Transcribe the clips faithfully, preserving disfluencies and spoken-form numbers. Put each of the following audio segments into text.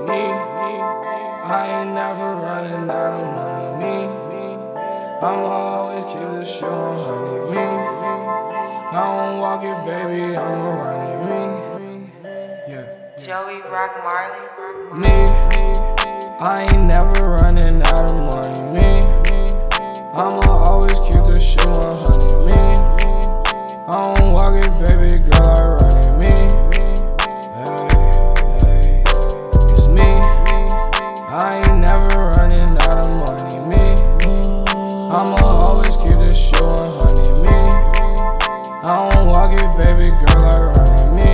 I ain't never running out of money, me. I'ma always keep the shit one hundred, me. I don't walk it, baby, I'ma run it, me. Yeah. Joey Rock Marley. Me, I ain't never running out of money, me. I'ma always keep the shit one hundred, me. I don't walk it, baby, girl, I run it, me. Hey, hey, it's me. I ain't never running out of money, me. I'ma always keep the shit one hundred, me. I don't walk it, baby, girl, I run it, me.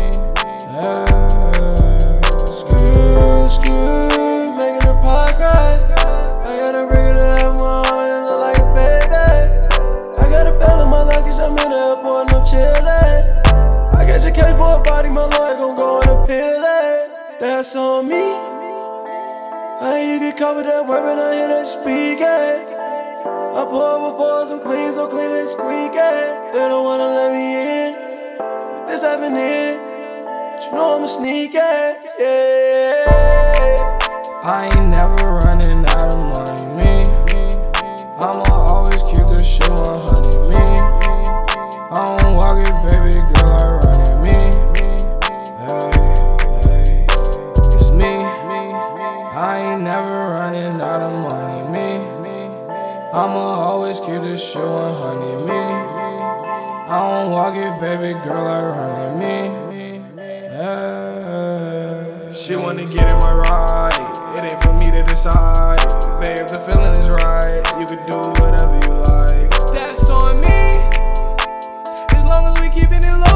Hey, Screw, screw, making the pot cry. I gotta bring it to have my arm and look like a baby. I got a bell in my luggage, I'm in the airport, no chillin'. I got your case for a body, my lawyer gon' go and appeal it. That's on me. I ain't you get covered that word, but I hear that speaking. I pull over for some clean, so clean and squeaky. They don't wanna let me in, but this happening. But you know I'm a sneaky, yeah. I ain't never running out of money, me. I'ma always keep the shit one hundred, me. I don't walk it, baby, girl, I run it, me. Hey, hey, it's me. I ain't never running out of money, me. I'ma always keep this shit one hundred, me. I don't walk it, baby, girl, I run it, me. Hey. She wanna get in my ride, it ain't for me to decide. Babe, if the feeling is right, you could do whatever you like. That's on me, as long as we keepin' it low.